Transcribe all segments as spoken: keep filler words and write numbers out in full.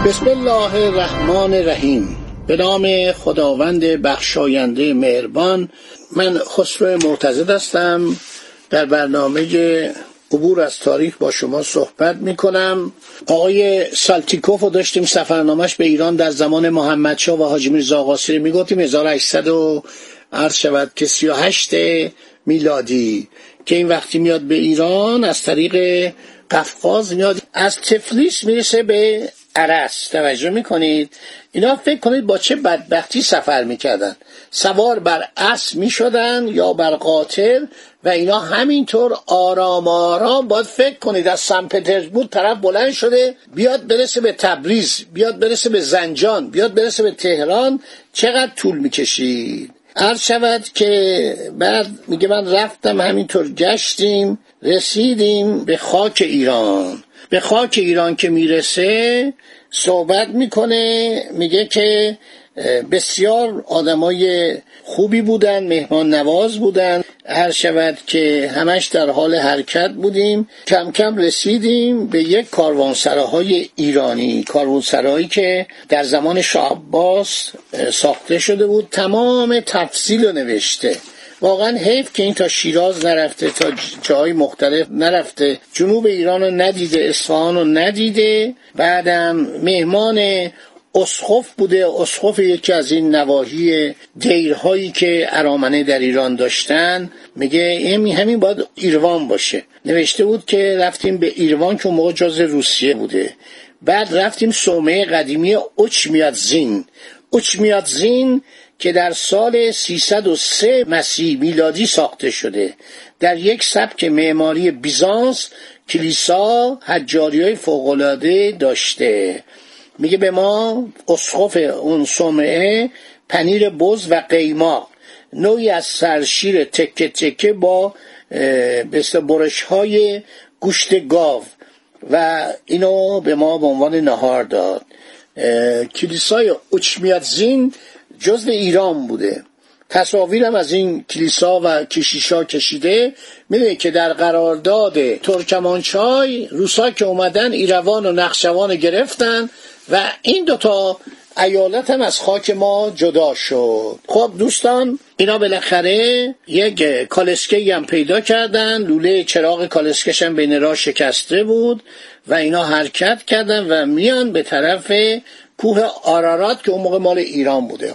بسم الله الرحمن الرحیم. به نام خداوند بخشاینده مهربان. من خسرو معتضد هستم، در برنامه عبور از تاریخ با شما صحبت می کنم. آقای سالتیکوف رو داشتیم، سفرنامه‌اش به ایران در زمان محمدشاه و حاجی میرزا آقاسی می گفتیم هزار و هشتصد و عرض شود که سی و هشت میلادی که این وقتی میاد به ایران از طریق قفقاز میاد، از تفلیس میرسه به عرس. توجه میکنید؟ اینا فکر کنید با چه بدبختی سفر میکردن، سوار بر اسب میشدن یا بر قاطر و اینا همینطور آرام آرام. باید فکر کنید از سن پترزبورگ طرف بلند شده بیاد برسه به تبریز، بیاد برسه به زنجان، بیاد برسه به تهران، چقدر طول میکشید. عرض شود که بعد میگه من رفتم همینطور گشتیم رسیدیم به خاک ایران. به خاک ایران که میرسه صحبت میکنه، میگه که بسیار آدمای خوبی بودن، مهمان نواز بودن. هر شود که همش در حال حرکت بودیم. کم کم رسیدیم به یک کاروانسراهای ایرانی، کاروانسرایی که در زمان شاه عباس ساخته شده بود، تمام تفصیل رو نوشته. واقعا حیف که این تا شیراز نرفته، تا جاهای مختلف نرفته، جنوب ایران رو ندیده، اصفهان رو ندیده. بعدم مهمان اسقف بوده، اسقف یکی از این نواحی دیرهایی که ارامنه در ایران داشتن. میگه همین باید ایروان باشه. نوشته بود که رفتیم به ایروان که موقع جز روسیه بوده. بعد رفتیم صومعه قدیمی اوچمیادزین. اوچمیادزین که در سال سیصد و سه مسیح میلادی ساخته شده، در یک سبک معماری بیزانس، کلیسا حجاری‌های فوق‌العاده داشته. میگه به ما اسقف اون صومعه پنیر بز و قیماق، نوعی از سرشیر تکه تکه با بسیار برش‌های گوشت گاو و اینو به ما به عنوان نهار داد. کلیسای اوچمیادزین جزء ایران بوده. تصاویرم از این کلیسا و کشیشا کشیده. میدونی که در قرارداد ترکمانچای روسا که اومدن ایروان و نخچوان گرفتن و این دوتا ایالت هم از خاک ما جدا شد. خب دوستان، اینا بالاخره یک کالسکه‌ای هم پیدا کردن، لوله چراغ کالسکه‌ش هم بین راه شکسته بود و اینا حرکت کردن و میان به طرف کوه آرارات که اون موقع مال ایران بوده.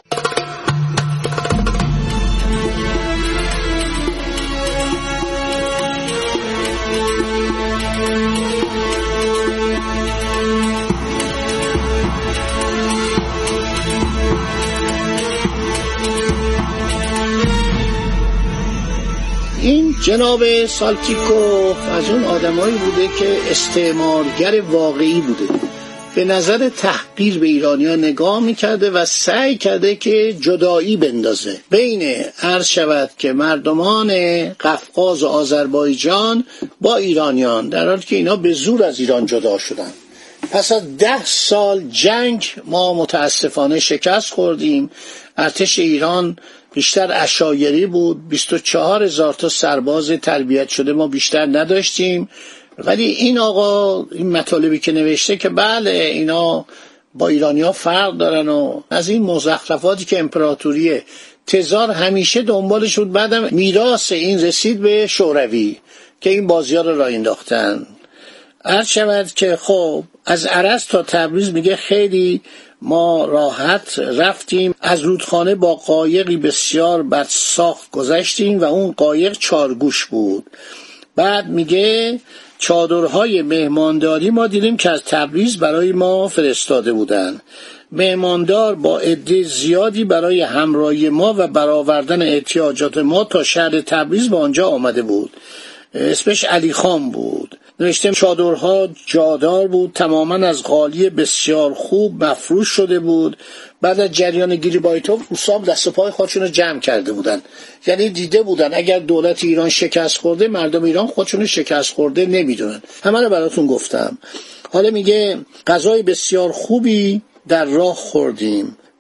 این جناب سالتیکوف از اون آدمایی بوده که استعمارگر واقعی بوده. به نظر تحقیر به ایرانی‌ها نگاه میکرده و سعی کرده که جدایی بندازه بین عرض شود که مردمان قفقاز و آذربایجان با ایرانیان، در حالی که اینا به زور از ایران جدا شدن. پس از ده سال جنگ ما متاسفانه شکست خوردیم. ارتش ایران بیشتر عشایری بود، بیست و چهار هزار تا سرباز تربیت شده ما بیشتر نداشتیم. ولی این آقا این مطالبی که نوشته که بله اینا با ایرانی‌ها فرق دارن و از این مزخرفاتی که امپراتوری تزار همیشه دنبالش بود، بعدم میراث این رسید به شوروی که این بازی‌ها رو راه انداختن. عرض شود که خب از عرس تا تبریز میگه خیلی ما راحت رفتیم. از رودخانه با قایقی بسیار بد ساخت گذشتیم و اون قایق چارگوش بود. بعد میگه چادرهای مهمانداری ما دیدیم که از تبریز برای ما فرستاده بودن. مهماندار با عده زیادی برای همراهی ما و برآوردن احتیاجات ما تا شهر تبریز به آنجا آمده بود. اسمش علی خان بود. نوشته چادرها جادار بود، تماما از قالی بسیار خوب مفروش شده بود. بعد از جریان گریبایتوف روسام دست و پای خودشون رو جمع کرده بودن، یعنی دیده بودن اگر دولت ایران شکست خورده مردم ایران خودشون رو شکست خورده نمیدونن. همه رو براتون گفتم. حالا میگه غذای بسیار خوبی در راه خوردیم.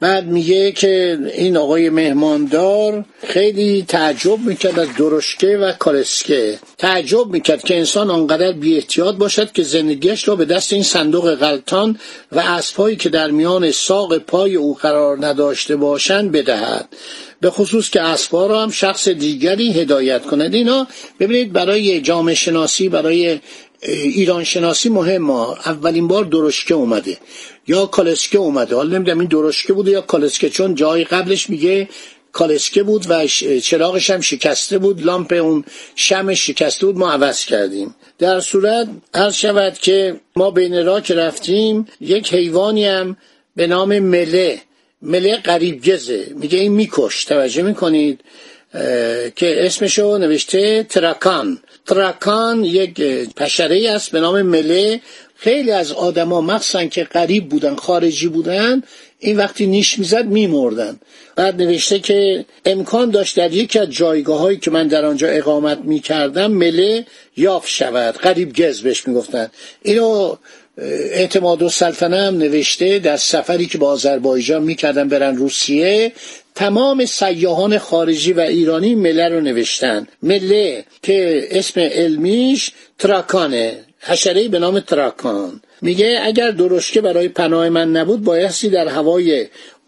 بعد میگه که این آقای مهماندار خیلی تعجب میکرد از درشکه و کالسکه، تعجب میکرد که انسان آنقدر بی احتیاط باشد که زندگیش را به دست این صندوق غلطان و اسب‌هایی که در میان ساق پای او قرار نداشته باشند بدهد، به خصوص که اسب‌ها را هم شخص دیگری هدایت کند. اینا ببینید برای جامعه شناسی، برای ایران شناسی مهمه. اولین بار درشکه اومده یا کالسکه اومده، حالا نمیدونم این درشکه بوده یا کالسکه، چون جای قبلش میگه کالسکه بود و چراغش هم شکسته بود، لامپ اون شمع شکسته بود، ما عوض کردیم. در صورت عرض شود که ما بین راه که رفتیم یک حیوانی هم به نام مله، مله قریبگزه، میگه این میکش، توجه میکنید که اسمشو نوشته تراکان. تراکان یک پشره است به نام مله. خیلی از آدما مخصوصا که غریب بودن، خارجی بودن، این وقتی نیش میزد میمردن. بعد نوشته که امکان داشت در یکی از جایگاهایی که من در آنجا اقامت میکردم مله یافت شود، غریبگز بهش میگفتن. اینو اعتماد السلطنه هم نوشته در سفری که با آذربایجان میکردن برن روسیه، تمام سیاحان خارجی و ایرانی مله رو نوشتن. مله که اسم علمیش تراکانه، حشره‌ای به نام تراکان. میگه اگر درشکه برای پناه من نبود بایستی در هوای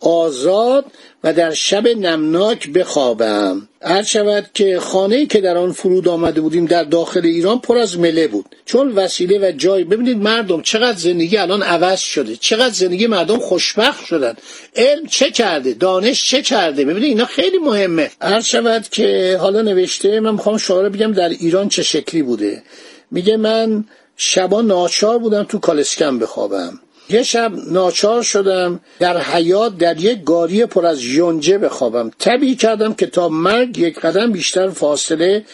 آزاد و در شب نمناک بخوابم. عرض شود که خانه‌ای که در آن فرود آمده بودیم در داخل ایران پر از مله بود، چون وسیله و جای. ببینید مردم چقدر زندگی الان عوض شده، چقدر زندگی مردم خوشبخت شدن. علم چه کرده، دانش چه کرده، ببینید اینا خیلی مهمه. عرض شود که حالا نوشته، من میخوام شعار بگم در ایران چه شکلی بوده. میگه من شبا ناچار بودم تو کالسکم بخوابم. یه شب ناچار شدم در حیاط در یک گاری پر از یونجه بخوابم. طبیعی کردم که تا مرگ یک قدم بیشتر فاصله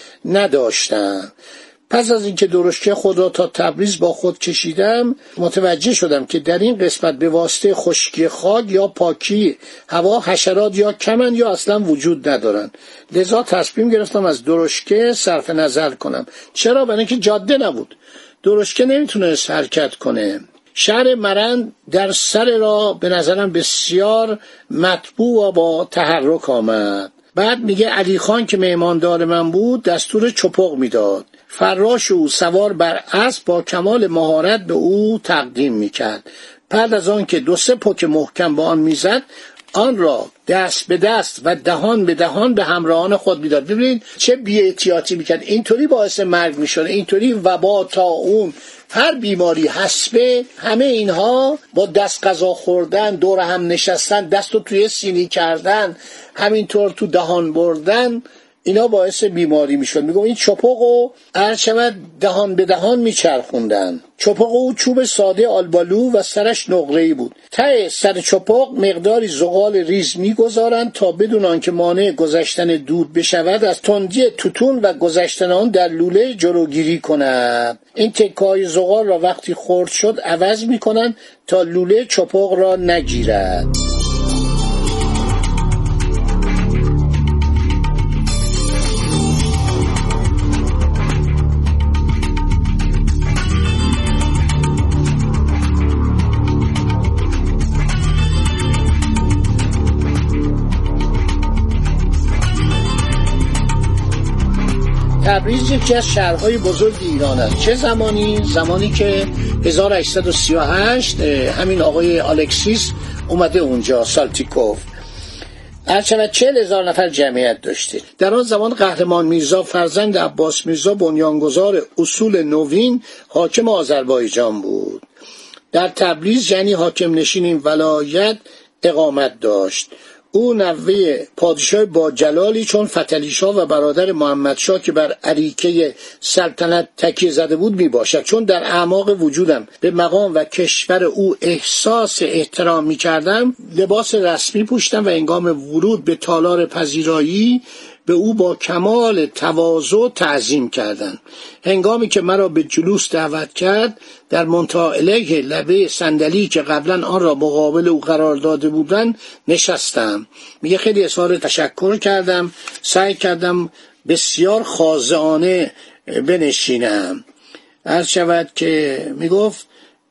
نداشتم. پس از اینکه درشکه خود را تا تبریز با خود کشیدم، متوجه شدم که در این قسمت به واسطه خشکی خاک یا پاکی هوا حشرات یا کمن یا اصلا وجود ندارن. لذا تصمیم گرفتم از درشکه صرف نظر کنم. چرا؟ برای اینکه جاده نبود، درشکه نمیتونست حرکت کنه. شهر مرند در سر راه به نظرم بسیار مطبوع و با تحرک آمد. بعد میگه علی خان که مهماندار من بود دستور چپق میداد. فراش او سوار بر اسب با کمال مهارت به او تقدیم میکرد. بعد از آن که دو سه پک محکم با آن میزد، آن را دست به دست و دهان به دهان به همراهان خود میداد. ببینید چه بی‌احتیاطی میکرد، اینطوری باعث مرگ میشد، اینطوری وبا، طاعون، هر بیماری، حسبه، همه اینها با دست غذا خوردن، دور هم نشستن، دستو توی سینی کردن، همینطور تو دهان بردن، اینا باعث بیماری میشد. میگم این چپقو عرض شود دهان به دهان میچرخوندن. چپقو چوب ساده آلبالو و سرش نقره‌ای بود. ته سر چپق مقداری زغال ریز میگذارند تا بدون آنکه مانع گذشتن دود بشود از تندی توتون و گذشتن آن در لوله جلوگیری کند. این تکه‌های زغال را وقتی خرد شد عوض میکنند تا لوله چپق را نگیرد. تبریز یکی از شهرهای بزرگ ایران است. چه زمانی؟ زمانی که هزار و هشتصد و سی و هشت همین آقای الکسیس اومده اونجا، سالتیکوف. هرچند چهل هزار نفر جمعیت داشته. در آن زمان قهرمان میرزا فرزند عباس میرزا بنیانگذار اصول نوین حاکم آذربایجان بود. در تبریز یعنی حاکم نشین این ولایت اقامت داشت. او نوه پادشاه با جلالی چون فتلیشاه و برادر محمدشاه که بر اریکه سلطنت تکیه زده بود می باشد. چون در اعماق وجودم به مقام و کشور او احساس احترام می کردم، لباس رسمی پوشیدم و هنگام ورود به تالار پذیرایی به او با کمال تواضع تعظیم کردند. هنگامی که مرا به جلوس دعوت کرد، در منتهی علیه لبه صندلی که قبلا آن را مقابل او قرار داده بودند نشستم. میگه خیلی اظهار تشکر کردم، سعی کردم بسیار خاضعانه بنشینم. عرض شود که میگفت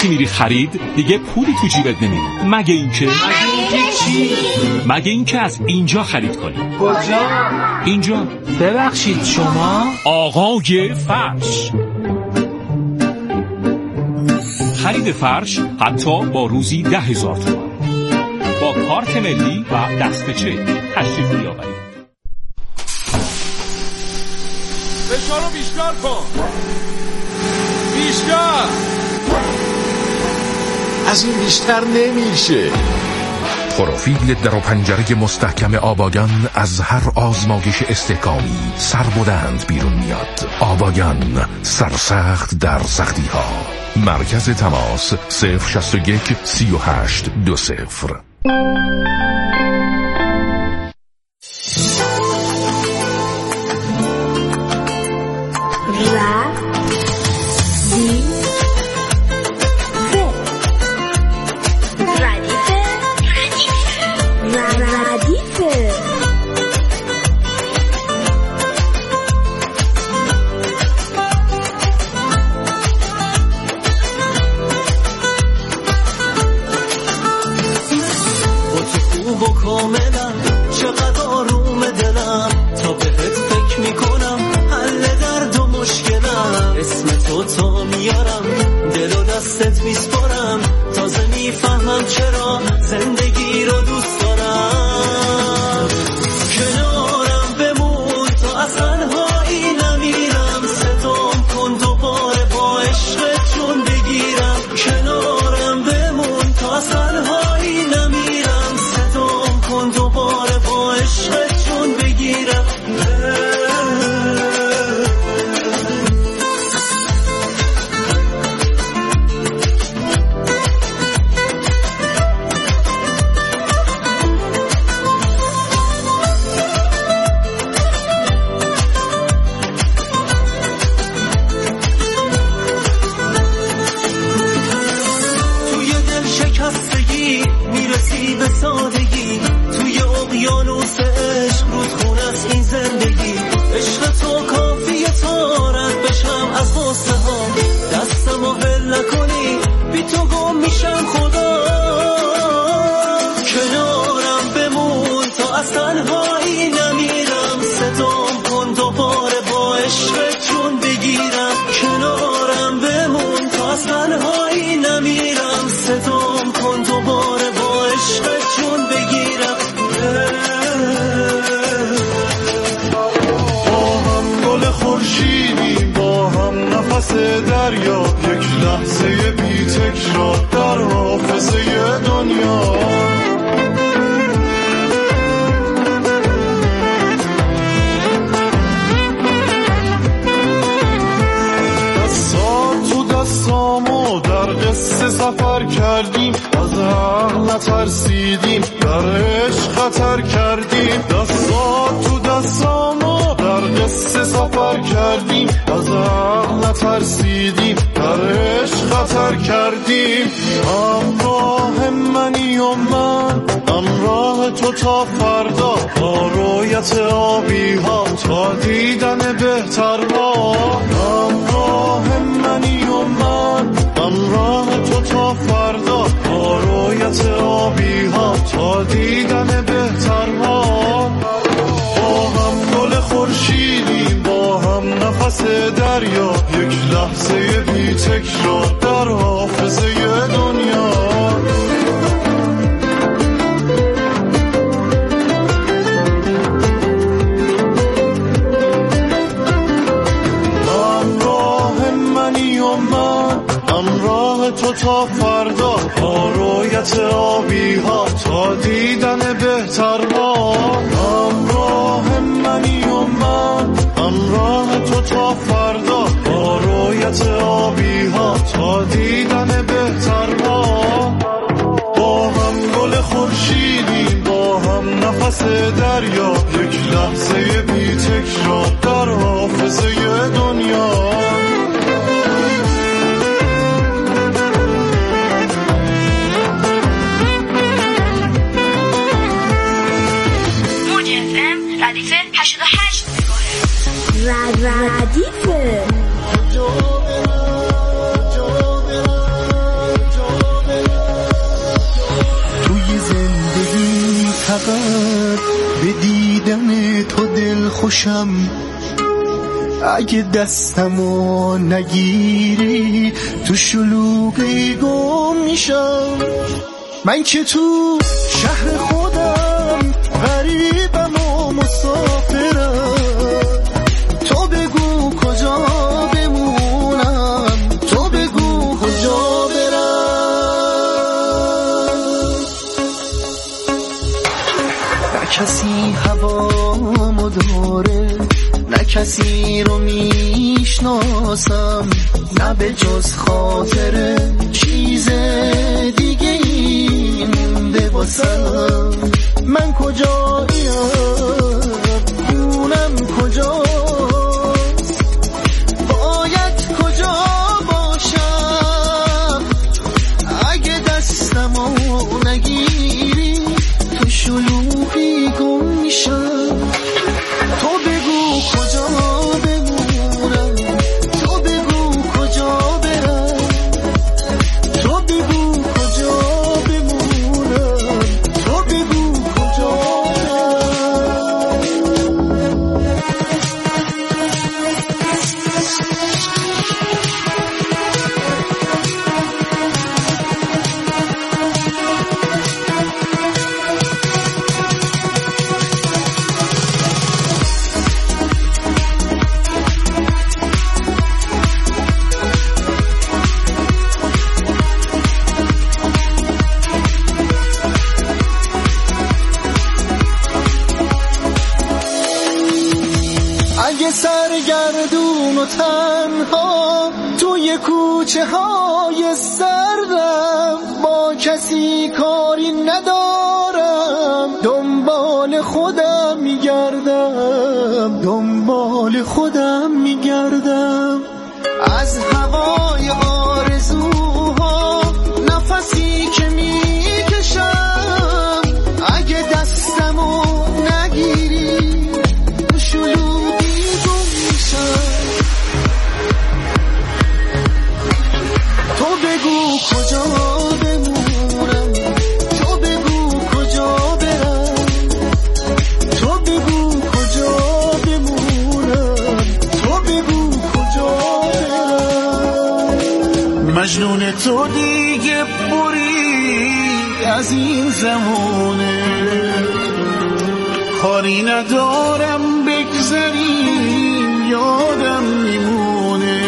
وقتی میری خرید دیگه پولی تو جیبت نمیره، مگه اینکه مگه اینکه چی؟ مگه اینکه از اینجا خرید کنی. کجا؟ اینجا. ببخشید شما؟ آقای فرش. خرید فرش حتی با روزی ده هزار تومان با کارت ملی و دست چک تشریف بیاورید. فشارو بیشتر کن، بیشتر. از این بیشتر نمیشه. پروفیل در و پنجره مستحکم آباگان از هر آزمایش استحکامی سربلند بیرون میاد. آباگان، سرسخت در سختی ها. مرکز تماس صفر شصت و یک سی و هشت دو صفر. دریا یک لحظه بی تکرار در حافظه دنیا. دستات تو دستامو در قصه سفر کردیم، از عقل نترسیدیم، در عشق خطر کردیم. دستات تو دستامو در قصه سفر کردیم، از عقل نترسیدیم، در عشق خطر کردیم. همراه منی و من، همراه تو تا فردا، با رویت آبی ها تا دیدن بهتر ها. همراه منی و من، همراه تو تا فردا، با رویت آبی ها تا دیدن بهتر ها. با هم گل خورشیدیم، با هم نفس دریا، یک لحظه بی تکرار در حافظه دنیا. همراه منی و من، همراه تو تا فردا، با رویت آبی ها تا دیدن بهتر ها. همراه منی و من، همراه تو تا فردا، با رویت آبی ها تا دیدن بهتر ها. با هم گل خورشیدیم، با هم نفس دریا، یک لحظه بی تکرار در حافظه دنیا. ردیفه دل خوشم، اگه دستمو نگیری تو شلوغی گم میشم. من که تو شهر خودم غریبم و مسافرم، تو بگو کجا بمونم، تو بگو کجا برم. نه کسی هوامو داره، نه کسی رو میشناسم، نه به جز خاطر چیز دیگه ای مونده واسم. من کجاییم، خونم کجاست، باید کجا باشم، اگه دستمو نگیری تو شلوغی گم میشم. تو بگو کجا بمونم، تو بگو کجا برم، تو بگو کجا بمونم، تو بگو کجا سرگردون و تنها توی کوچه های سردم، با کسی کاری ندارم، دنبال خودم میگردم، دنبال خودم میگردم. از هوای آرزوها نفسی که میکشم، اگه دستمو نگیری شلوغی تو بگو کجا بمونم، تو بگو کجا برم، تو بگو کجا بمونم، تو بگو کجا برم. مجنون تو دیگه بری از این زمونه، کاری ندارم بگذریم یادم میمونه.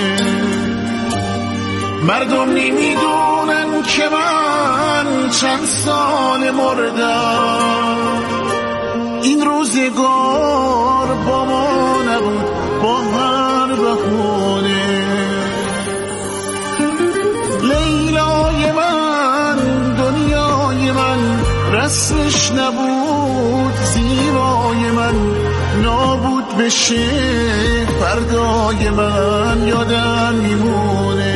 مردم نمیدونن که من چند سال مردم، این روزگار با ما نبود با هر بهونه. لیلای من دنیای من رسمش نبود، زیبای من نابود بشه فردای من یادم میمونه.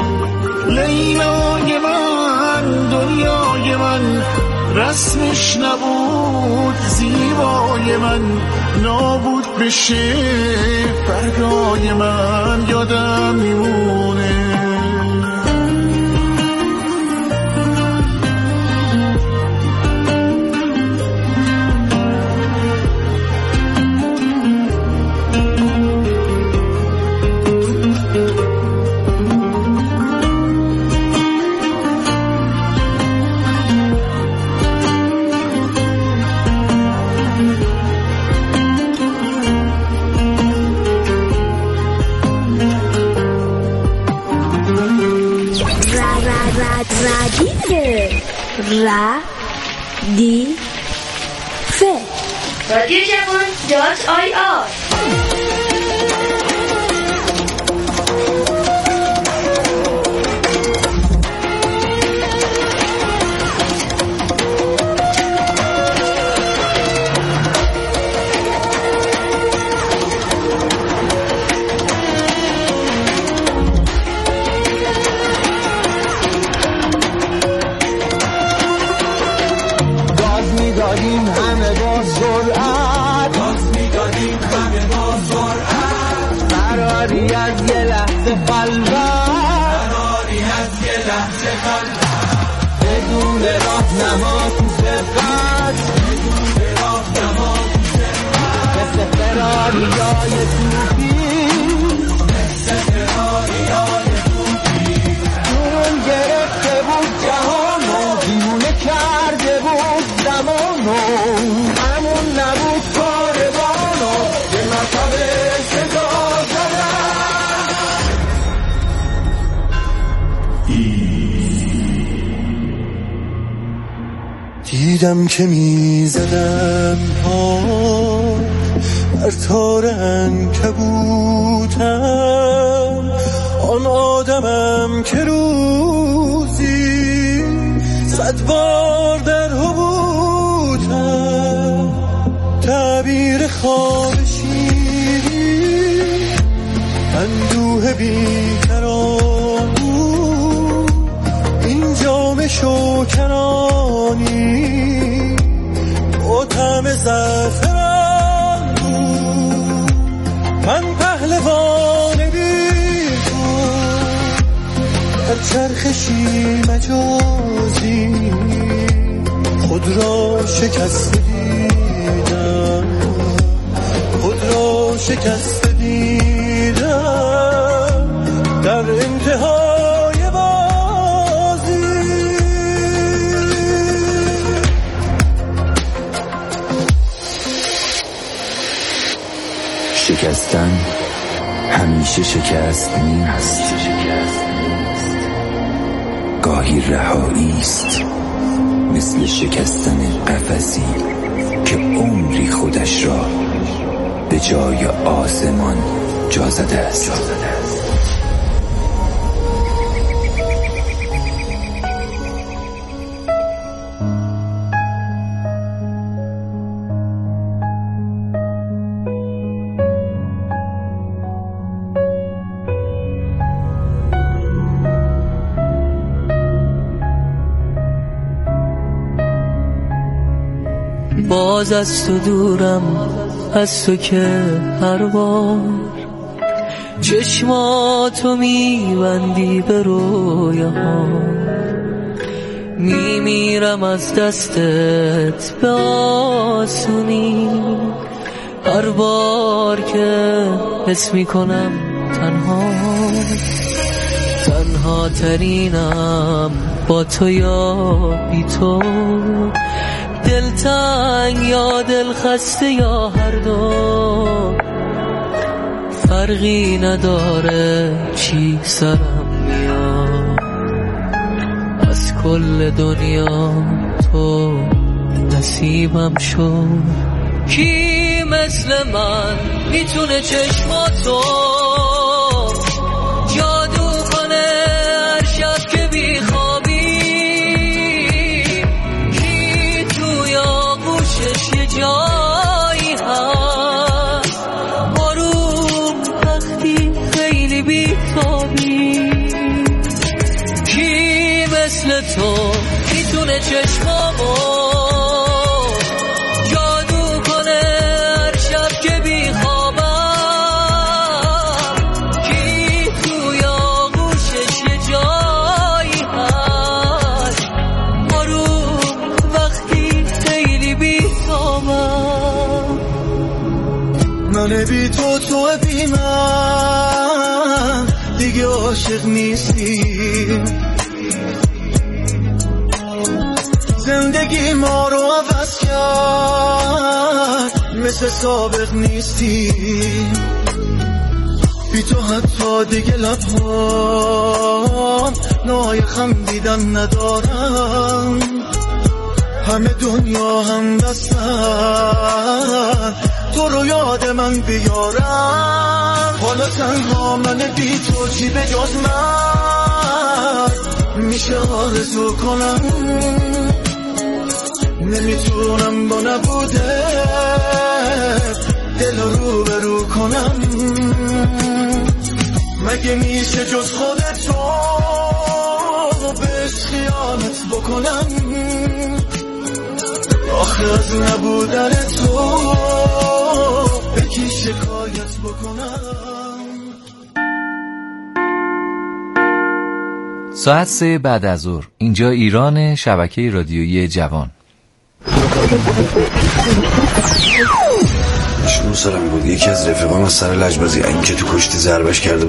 لیلای من دنیای من رسمش نبود، زیبای من نابود بشه فردای من یادم میمونه. ردیف رادیو جوان دات آی آر. میدادیم همه با سرعت، گاز میدادیم همه با سرعت، قراری از یه لحظه خلوت، قراری از یه لحظه خلوت، بدون راهنما تو سرقت، بدون راهنما تو سرقت، به سفر دریای توپی مثل دریای توپی جون گرفته بود جهانو دیونه کرده بود زمانو همون نبود کاروانو یه مرتبه صدا زدن دیدم که میزدم ها بر تار عنکبوتم آن آدمم که روزی صد بار در حبوتم تعبیر خواب شیری اندوه بیکران بود این جام شوکنانی با طعم زعفران بود من پهلوان بی تو در چرخشی مجازی خود را شکست دیدم خود را شکست دیدم در انتهای بازی شکستن همیشه شکست نیست گاهی رهایی است مثل شکستن قفسی که عمری خودش را به جای آسمان جا زده است باز از تو دورم از تو که هر بار چشماتو میبندی به رویاها میمیرم از دستت به آسونی هر بار که حس میکنم تنها تنها ترینم با تو یا بی تو دلتنگ یا دل خسته یا هر دو فرقی نداره چی سرم میاد از کل دنیا تو نصیبم شد کی مثل من میتونه چشماتو جادو کنه هر شب که بیخوابی جایی هست بارون وقتی خیلی بیتابی کی مثل تو میتونه چشمامو جادو کنه هر شب که بیخوابم کی توی آغوشش یه جایی هست بارون وقتی خیلی بیتابم من بی تو تو بی من دیگه عاشق نیستی زندگی ما رو عوض کرد مثل سابق نیستی بی تو حتی دیگه لبهام نای خندیدن ندارم همه دنیا هم دستن تو رو یاد من بیارم حالا تنها من بی تو چی به جز من میشه آرزو کنم نمیتونم با نبوده دل رو برو کنم مگه میشه جز خودتو بهش خیانت بکنم آخه از نبودن تو به کی شکایت بکنم. ساعت سه بعد از ظهر اینجا ایران، شبکه رادیویی جوان. شروع سالم بود، یکی از رفیقام از سر لجبازی این که تو کشتی ضربش کرده